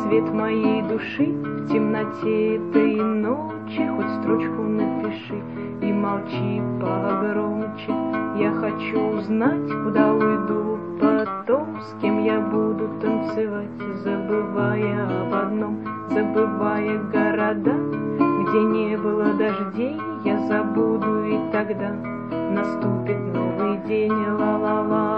свет моей души в темноте этой ночи, хоть строчку напиши и молчи погромче. Я хочу узнать, куда уйду потом, с кем я буду танцевать, забывая об одном, забывая города, где не было дождей. Я забуду, и тогда наступит новый день. Ла-ла-ла.